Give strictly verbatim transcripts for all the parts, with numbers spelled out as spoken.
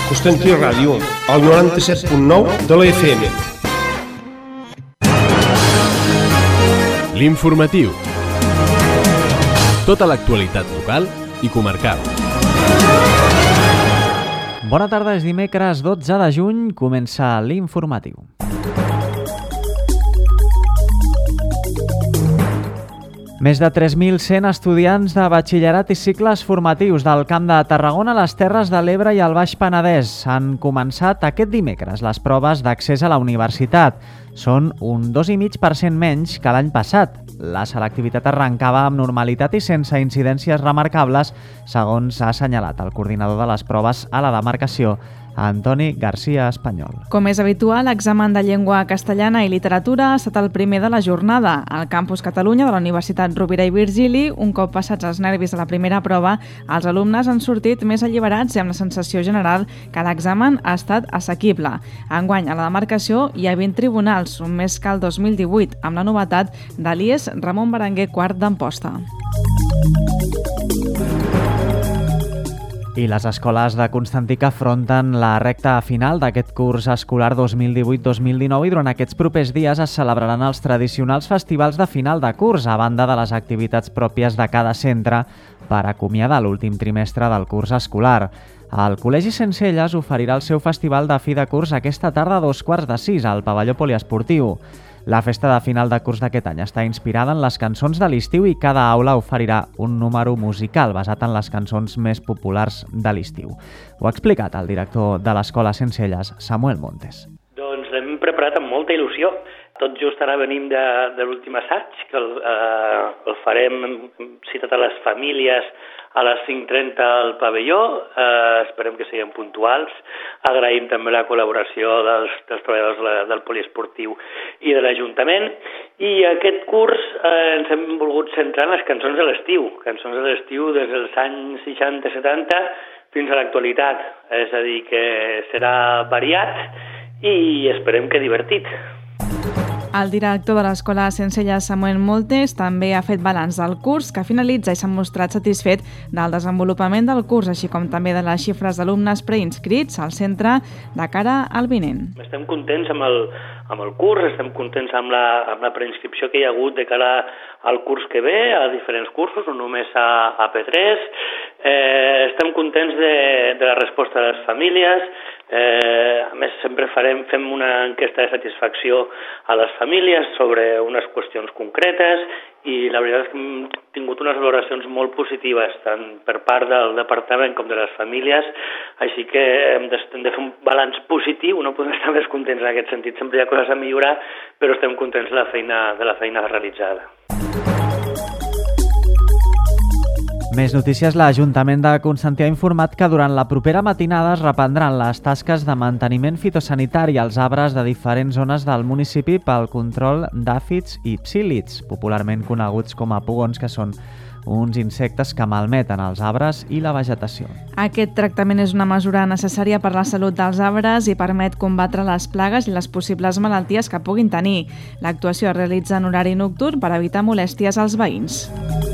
Constantí Ràdio, al noranta-set punt nou de la F M. L'informatiu. Tota l'actualitat local i comarcal. Bona tarda, és dimecres dotze de juny, comença l'informatiu. Més de tres mil cent estudiants de batxillerat i cicles formatius del Camp de Tarragona, les Terres de l'Ebre i el Baix Penedès han començat aquest dimecres les proves d'accés a la universitat. Són un dos coma cinc per cent menys que l'any passat. La selectivitat arrencava amb normalitat i sense incidències remarcables, segons ha assenyalat el coordinador de les proves a la demarcació, Antoni García Espanyol. Com és habitual, l'examen de llengua castellana i literatura ha estat el primer de la jornada. Al campus Catalunya de la Universitat Rovira i Virgili, un cop passats els nervis de la primera prova, els alumnes han sortit més alliberats i amb la sensació general que l'examen ha estat assequible. Enguany, a la demarcació hi ha vint tribunals, un més que el dos mil divuit, amb la novetat de l'I E S Ramon Berenguer quart d'Amposta. I les escoles de Constantí que afronten la recta final d'aquest curs escolar dos mil divuit dos mil dinou i durant aquests propers dies es celebraran els tradicionals festivals de final de curs, a banda de les activitats pròpies de cada centre per acomiadar l'últim trimestre del curs escolar. El Col·legi Centcelles oferirà el seu festival de fi de curs aquesta tarda a dos quarts de sis al pavelló poliesportiu. La festa de final de curs d'aquest any està inspirada en les cançons de l'estiu i cada aula oferirà un número musical basat en les cançons més populars de l'estiu. Ho ha explicat el director de l'Escola Centcelles, Samuel Montes. Doncs l'hem preparat amb molta il·lusió. Tot just ara venim de, de l'últim assaig, que el, eh, el farem, hem citat a les famílies a les cinc trenta al pavelló, eh, esperem que siguin puntuals. Agraïm també la col·laboració dels, dels treballadors de la, del poliesportiu i de l'Ajuntament. I aquest curs eh, ens hem volgut centrar en les cançons de l'estiu, cançons de l'estiu des dels anys seixanta setanta fins a l'actualitat. És a dir, que serà variat i esperem que divertit. El director de l'Escola Centcelles, Samuel Montes, també ha fet balanç del curs, que finalitza i s'ha mostrat satisfet del desenvolupament del curs, així com també de les xifres d'alumnes preinscrits al centre de cara al vinent. Estem contents amb el, amb el curs, estem contents amb la, amb la preinscripció que hi ha hagut de cara al curs que ve, a diferents cursos, no només a, a P tres. Eh, estem contents de, de la resposta de les famílies. Eh, a més, sempre farem, fem una enquesta de satisfacció a les famílies sobre unes qüestions concretes i la veritat és que hem tingut unes valoracions molt positives tant per part del departament com de les famílies, així que hem de, hem de fer un balanç positiu, no podem estar més contents en aquest sentit, sempre hi ha coses a millorar, però estem contents de la feina, de la feina realitzada. Més notícies. L'Ajuntament de Constantí ha informat que durant la propera matinada es reprendran les tasques de manteniment fitosanitari als arbres de diferents zones del municipi pel control d'àfids i psíl·lids, popularment coneguts com a pugons, que són uns insectes que malmeten els arbres i la vegetació. Aquest tractament és una mesura necessària per la salut dels arbres i permet combatre les plagues i les possibles malalties que puguin tenir. L'actuació es realitza en horari nocturn per evitar molèsties als veïns.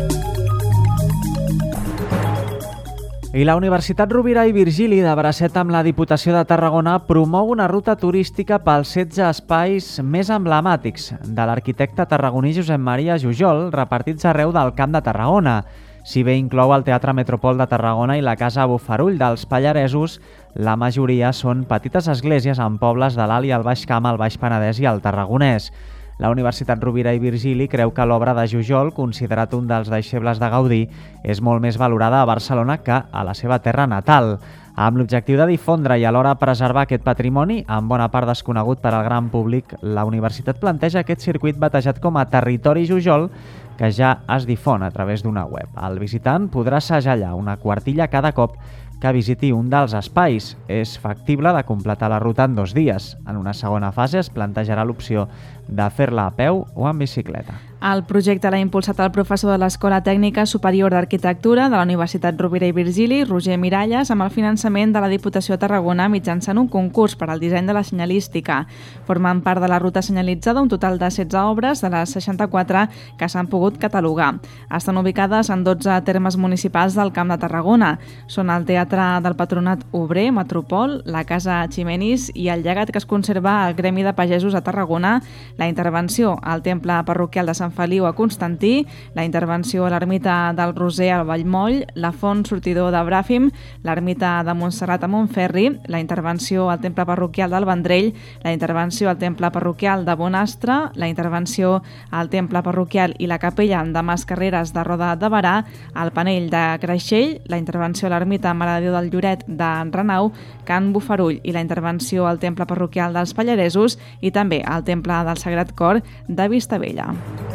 I la Universitat Rovira i Virgili, de bracet amb la Diputació de Tarragona, promou una ruta turística pels setze espais més emblemàtics de l'arquitecte tarragoní Josep Maria Jujol, repartits arreu del Camp de Tarragona. Si bé inclou el Teatre Metropol de Tarragona i la Casa Bofarull dels Pallaresos, la majoria són petites esglésies en pobles de l'Alt i el Baix Camp, el Baix Penedès i el Tarragonès. La Universitat Rovira i Virgili creu que l'obra de Jujol, considerat un dels deixebles de Gaudí, és molt més valorada a Barcelona que a la seva terra natal. Amb l'objectiu de difondre i alhora preservar aquest patrimoni, en bona part desconegut per al gran públic, la universitat planteja aquest circuit batejat com a Territori Jujol, que ja es difon a través d'una web. El visitant podrà segellar una quartilla cada cop que visiti un dels espais. És factible de completar la ruta en dos dies. En una segona fase es plantejarà l'opció de fer-la a peu o en bicicleta. El projecte l'ha impulsat el professor de l'Escola Tècnica Superior d'Arquitectura de la Universitat Rovira i Virgili, Roger Miralles, amb el finançament de la Diputació de Tarragona mitjançant un concurs per al disseny de la senyalística. Formen part de la ruta senyalitzada un total de setze obres de les seixanta-quatre que s'han pogut catalogar. Estan ubicades en dotze termes municipals del Camp de Tarragona. Són el Teatre del Patronat Obrer, Metropol, la Casa Ximenis i el llegat que es conserva al Gremi de Pagesos a Tarragona, la intervenció al Temple Parroquial de Sant Feliu a Constantí, la intervenció a l'Ermita del Roser al Vallmoll, la Font Sortidor de Bràfim, l'Ermita de Montserrat a Montferri, la intervenció al Temple Parroquial del Vendrell, la intervenció al Temple Parroquial de Bonastre, la intervenció al Temple Parroquial i la Capella de Mas Carreres de Roda de Barà, al Panell de Creixell, la intervenció a l'Ermita Mare de Déu del Lloret de Renau, Can Bofarull i la intervenció al Temple Parroquial dels Pallaresos i també al Temple del Sagrat Cor de Vistabella.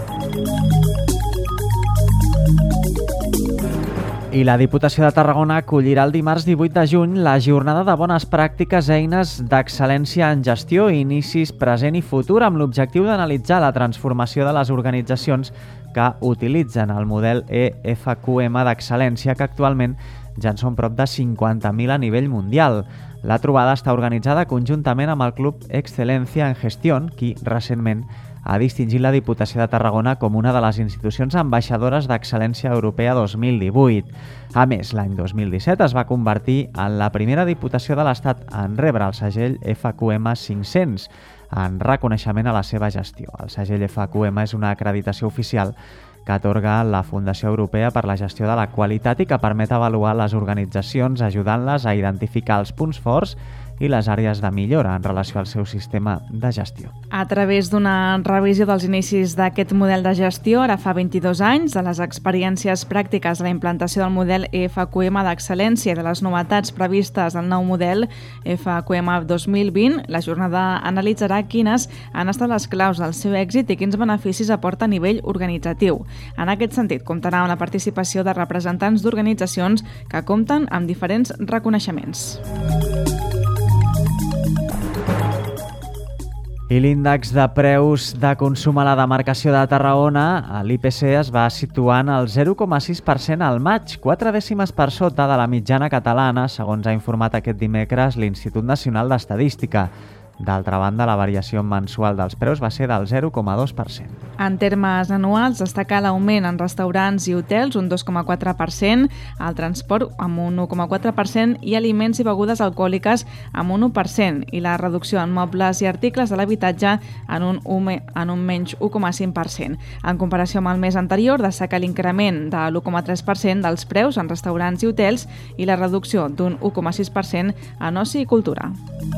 I la Diputació de Tarragona acollirà el dimarts divuit de juny la jornada de bones pràctiques, eines d'excel·lència en gestió i inicis present i futur amb l'objectiu d'analitzar la transformació de les organitzacions que utilitzen el model E F Q M d'excel·lència, que actualment ja en són prop de cinquanta mil a nivell mundial. La trobada està organitzada conjuntament amb el Club Excelencia en Gestión, qui recentment ha distingit la Diputació de Tarragona com una de les institucions ambaixadores d'Excel·lència Europea dos mil divuit. A més, l'any dos mil disset es va convertir en la primera Diputació de l'Estat en rebre el segell F Q M cinc-cents, en reconeixement a la seva gestió. El segell F Q M és una acreditació oficial que atorga la Fundació Europea per la Gestió de la Qualitat i que permet avaluar les organitzacions ajudant-les a identificar els punts forts i les àrees de millora en relació al seu sistema de gestió. A través d'una revisió dels inicis d'aquest model de gestió, ara fa vint-i-dos anys, de les experiències pràctiques de la implantació del model E F Q M d'excel·lència i de les novetats previstes del nou model F Q M dos mil vint, la jornada analitzarà quines han estat les claus del seu èxit i quins beneficis aporta a nivell organitzatiu. En aquest sentit, comptarà amb la participació de representants d'organitzacions que compten amb diferents reconeixements. I l'índex de preus de consum a la demarcació de Tarragona, l'I P C, es va situant al zero coma sis per cent al maig, quatre dècimes per sota de la mitjana catalana, segons ha informat aquest dimecres l'Institut Nacional d'Estadística. D'altra banda, la variació mensual dels preus va ser del zero coma dos per cent. En termes anuals, destaca l'augment en restaurants i hotels, un dos coma quatre per cent, el transport amb un u coma quatre per cent i aliments i begudes alcohòliques amb un u per cent i la reducció en mobles i articles de l'habitatge en un, en un menys u coma cinc per cent. En comparació amb el mes anterior, destaca l'increment de l'u coma tres per cent dels preus en restaurants i hotels i la reducció d'un u coma sis per cent en oci i cultura.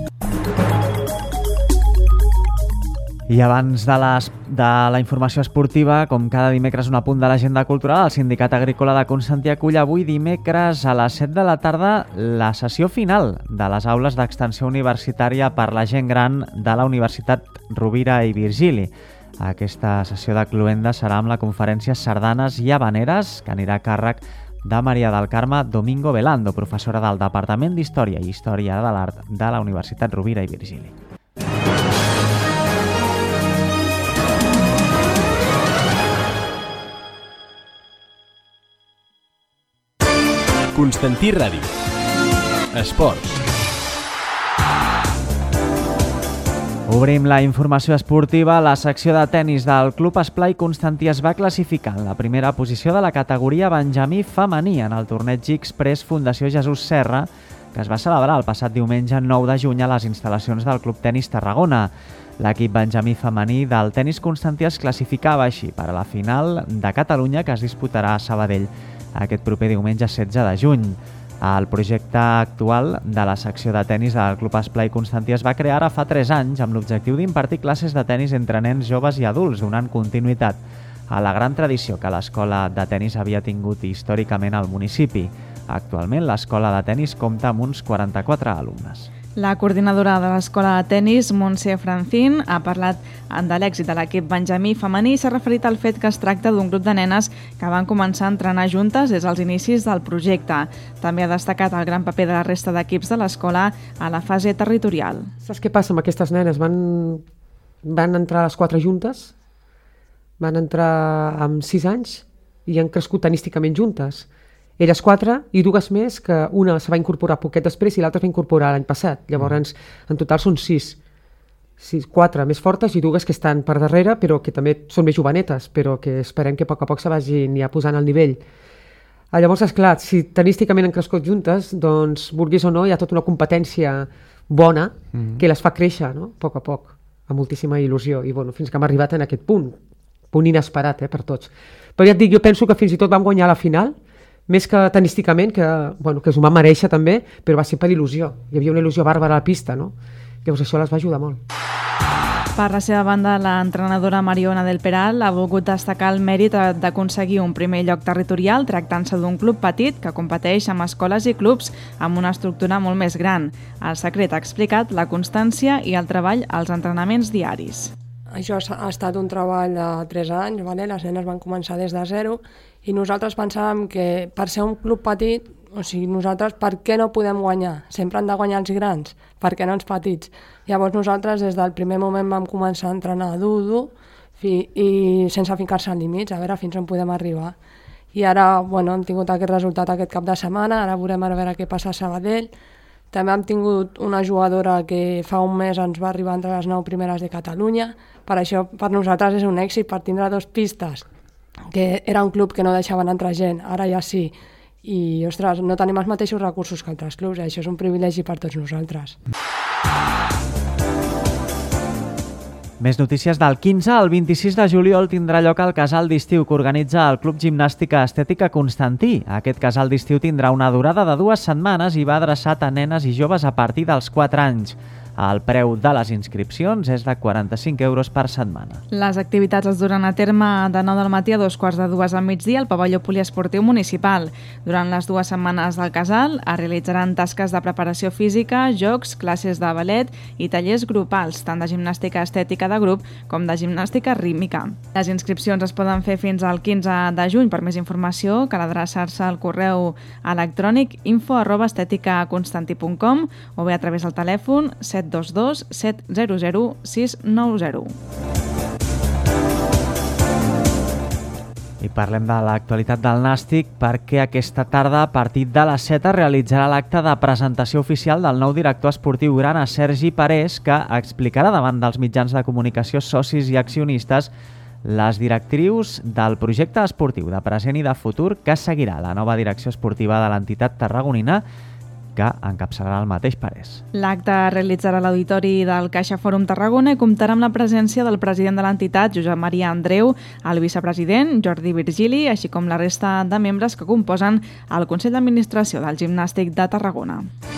I abans de, les, de la informació esportiva, com cada dimecres un apunt de l'agenda cultural, el Sindicat Agrícola de Constantí acull avui dimecres a les set de la tarda la sessió final de les aules d'extensió universitària per la gent gran de la Universitat Rovira i Virgili. Aquesta sessió de cloenda serà amb la conferència Sardanes i Havaneres, que anirà a càrrec de Maria del Carme Domingo Velando, professora del Departament d'Història i Història de l'Art de la Universitat Rovira i Virgili. Constantí Ràdio. Esports. Obrim la informació esportiva. La secció de tennis del Club Esplai Constantí es va classificar en la primera posició de la categoria benjamí femení en el torneig X-Press Fundació Jesús Serra, que es va celebrar el passat diumenge nou de juny a les instal·lacions del Club Tenis Tarragona. L'equip benjamí femení del tenis constantí es classificava així per a la final de Catalunya, que es disputarà a Sabadell aquest proper diumenge setze de juny. El projecte actual de la secció de tennis del Club Esplai Constantí es va crear ara fa tres anys amb l'objectiu d'impartir classes de tennis entre nens, joves i adults, donant continuïtat a la gran tradició que l'escola de tennis havia tingut històricament al municipi. Actualment, l'escola de tennis compta amb uns quaranta-quatre alumnes. La coordinadora de l'escola de tennis, Montse Francín, ha parlat de l'èxit de l'equip benjamí femení i s'ha referit al fet que es tracta d'un grup de nenes que van començar a entrenar juntes des dels inicis del projecte. També ha destacat el gran paper de la resta d'equips de l'escola a la fase territorial. Saps què passa amb aquestes nenes? Van, van entrar les quatre juntes van entrar amb sis anys i han crescut tenísticament juntes. Elles quatre i dues més, que una se va incorporar poquet després i l'altra es va incorporar l'any passat. Llavors, en total són sis. sis. Quatre més fortes i dues que estan per darrere, però que també són més jovenetes, però que esperem que a poc a poc se vagin ja posant al nivell. Llavors, esclar, si tenísticament han crescut juntes, doncs, vulguis o no, hi ha tota una competència bona mm-hmm. que les fa créixer, no? A poc a poc, amb moltíssima il·lusió. I bueno, fins que hem arribat en aquest punt, punt inesperat eh, per tots. Però ja et dic, jo penso que fins i tot vam guanyar la final, més que tenísticament, que, bueno, que s'ho va mereixer també, però va ser per il·lusió. Hi havia una il·lusió bàrbara a la pista, no? Llavors això les va ajudar molt. Per la seva banda, l'entrenadora Mariona del Peral ha volgut destacar el mèrit d'aconseguir un primer lloc territorial tractant-se d'un club petit que competeix amb escoles i clubs amb una estructura molt més gran. El secret, ha explicat, la constància i el treball als entrenaments diaris. Això ha estat un treball de tres anys, vale? Les nenes van començar des de zero i nosaltres pensàvem que per ser un club petit, o sigui, nosaltres per què no podem guanyar? Sempre han de guanyar els grans, per què no els petits? Llavors nosaltres des del primer moment vam començar a entrenar dur, dur fi, i sense ficar-se en límits, a veure fins on podem arribar. I ara bueno, hem tingut aquest resultat aquest cap de setmana, ara veurem a veure què passa a Sabadell. També hem tingut una jugadora que fa un mes ens va arribar entre les nou primeres de Catalunya. Per això per nosaltres és un èxit, per tindre dos pistes, que era un club que no deixaven entrar gent, ara ja sí. I, ostres, no tenim els mateixos recursos que altres clubs, eh? Això és un privilegi per tots nosaltres. Més notícies. Del quinze al vint-i-sis de juliol tindrà lloc el casal d'estiu que organitza el Club Gimnàstica Estètica Constantí. Aquest casal d'estiu tindrà una durada de dues setmanes i va adreçat a nenes i joves a partir dels quatre anys. El preu de les inscripcions és de quaranta-cinc euros per setmana. Les activitats es duran a terme de nou del matí a dos quarts de dues al migdia al pavelló poliesportiu municipal. Durant les dues setmanes del casal es realitzaran tasques de preparació física, jocs, classes de ballet i tallers grupals, tant de gimnàstica estètica de grup com de gimnàstica rítmica. Les inscripcions es poden fer fins al quinze de juny. Per més informació, cal adreçar-se al correu electrònic info arroba esteticaconstanti punt com o bé a través del telèfon set dos dos set zero zero sis nou zero. I parlem de l'actualitat del Nàstic perquè aquesta tarda a partir de les set es realitzarà l'acte de presentació oficial del nou director esportiu grana, Sergi Parés, que explicarà davant dels mitjans de comunicació, socis i accionistes les directrius del projecte esportiu de present i de futur que seguirà la nova direcció esportiva de l'entitat tarragonina, que encapçalarà el mateix Parés. L'acte es realitzarà a l'auditori del Caixa Fòrum Tarragona i comptarà amb la presència del president de l'entitat, Josep Maria Andreu, el vicepresident, Jordi Virgili, així com la resta de membres que composen el Consell d'Administració del Gimnàstic de Tarragona.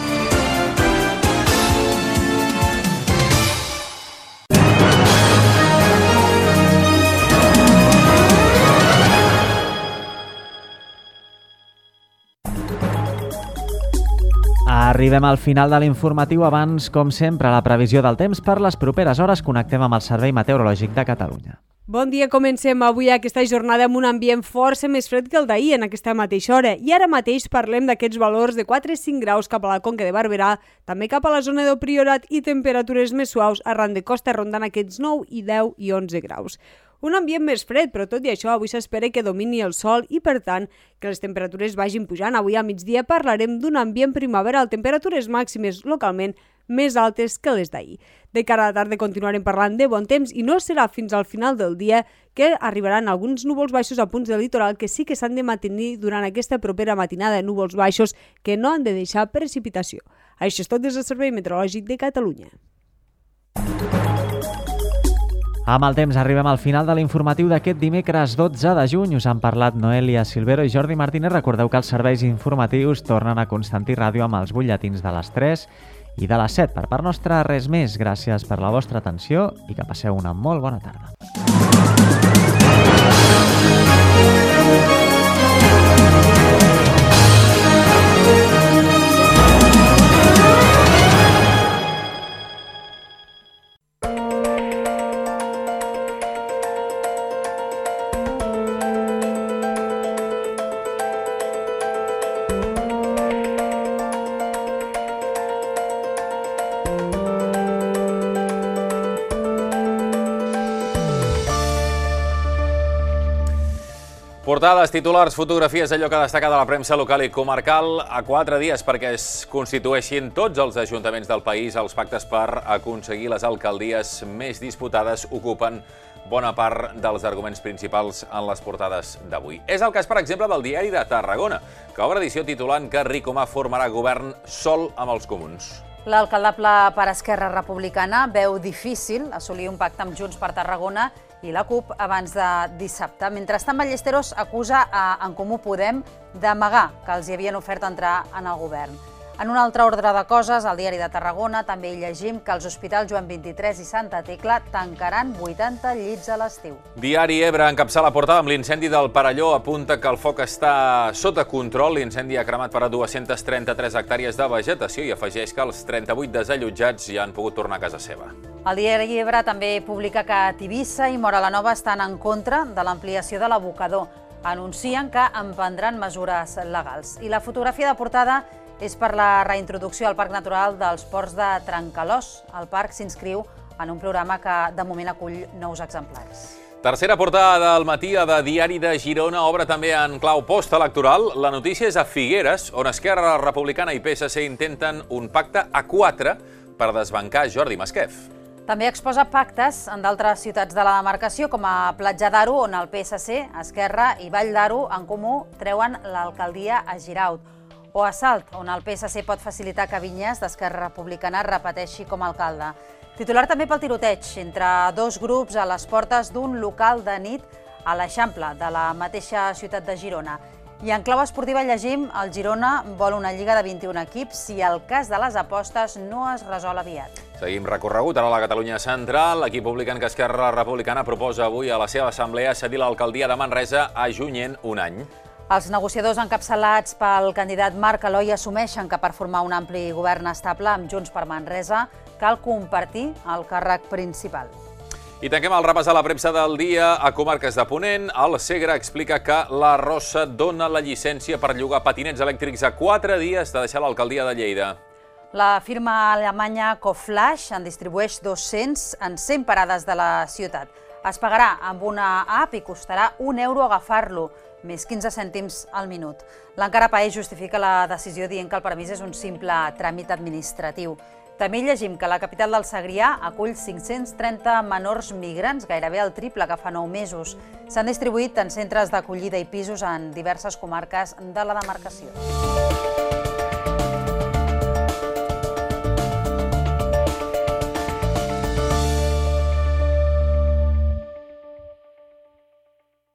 Arribem al final de l'informatiu. Abans, com sempre, la previsió del temps per les properes hores. Connectem amb el Servei Meteorològic de Catalunya. Bon dia, comencem avui aquesta jornada amb un ambient força més fred que el d'ahir en aquesta mateixa hora. I ara mateix parlem d'aquests valors de quatre a cinc graus cap a la Conca de Barberà, també cap a la zona del Priorat i temperatures més suaus arran de costa rondant aquests nou i deu i onze graus. Un ambient més fred, però tot i això avui s'espera que domini el sol i, per tant, que les temperatures vagin pujant. Avui a migdia parlarem d'un ambient primaveral, temperatures màximes localment més altes que les d'ahir. De cara a la tarda continuarem parlant de bon temps i no serà fins al final del dia que arribaran alguns núvols baixos a punts del litoral que sí que s'han de mantenir durant aquesta propera matinada, núvols baixos que no han de deixar precipitació. Això és tot des del Servei Meteorològic de Catalunya. Amb el temps arribem al final de l'informatiu d'aquest dimecres dotze de juny. Us han parlat Noelia Silvero i Jordi Martínez. Recordeu que els serveis informatius tornen a Constantí Ràdio amb els butlletins de les tres i de les set. Per part nostra, res més. Gràcies per la vostra atenció i que passeu una molt bona tarda. Portades, titulars, fotografies, allò que destaca de la premsa local i comarcal a quatre dies perquè es constitueixin tots els ajuntaments del país. Els pactes per aconseguir les alcaldies més disputades ocupen bona part dels arguments principals en les portades d'avui. És el cas, per exemple, del Diari de Tarragona, que obre edició titulant que Ricomà formarà govern sol amb els comuns. L'alcaldable per Esquerra Republicana veu difícil assolir un pacte amb Junts per Tarragona i la CUP abans de dissabte. Mentrestant, Ballesteros acusa a En Comú Podem d'amagar que els hi havien ofert entrar en el govern. En un altre ordre de coses, al Diari de Tarragona també hi llegim que els hospitals Joan vint-i-tres i Santa Tecla tancaran vuitanta llits a l'estiu. Diari Ebre encapçala la portada amb l'incendi del Perelló. Apunta que el foc està sota control. L'incendi ha cremat per a dues-centes trenta-tres hectàrees de vegetació i afegeix que els trenta-vuit desallotjats ja han pogut tornar a casa seva. El Diari Ebre també publica que Tivissa i Móra la Nova estan en contra de l'ampliació de l'abocador. Anuncien que emprendran mesures legals. I la fotografia de portada és per la reintroducció al Parc Natural dels Ports de Trencalòs. El parc s'inscriu en un programa que de moment acull nous exemplars. Tercera portada del matí de Diari de Girona obre també en clau postelectoral. La notícia és a Figueres, on Esquerra Republicana i P S C intenten un pacte a quatre per desbancar Jordi Masquef. També exposa pactes en d'altres ciutats de la demarcació, com a Platja d'Aro, on el P S C, Esquerra i Vall d'Aro en Comú treuen l'alcaldia a Giraut. O a Salt, on el P S C pot facilitar que Vinyes d'Esquerra Republicana repeteixi com a alcalde. Titular també pel tiroteig entre dos grups a les portes d'un local de nit a l'Eixample, de la mateixa ciutat de Girona. I en clau esportiva llegim el Girona vol una lliga de vint-i-un equips si el cas de les apostes no es resol aviat. Seguim recorregut ara a la Catalunya central. Aquí publiquen que Esquerra Republicana proposa avui a la seva assemblea cedir l'alcaldia de Manresa a Junyent un any. Els negociadors encapçalats pel candidat Marc Eloi assumeixen que per formar un ampli govern estable amb Junts per Manresa cal compartir el càrrec principal. I tanquem el repàs a la premsa del dia. A Comarques de Ponent, el Segre explica que la Rossa dona la llicència per llogar patinets elèctrics a quatre dies de deixar l'alcaldia de Lleida. La firma alemanya Coflash en distribueix dos-cents en cent parades de la ciutat. Es pagarà amb una app i costarà un euro agafar-lo, més quinze cèntims al minut. L'Encara País justifica la decisió dient que el permís és un simple tràmit administratiu. També llegim que la capital del Segrià acull cinc-cents trenta menors migrants, gairebé el triple que fa nou mesos. S'han distribuït en centres d'acollida i pisos en diverses comarques de la demarcació.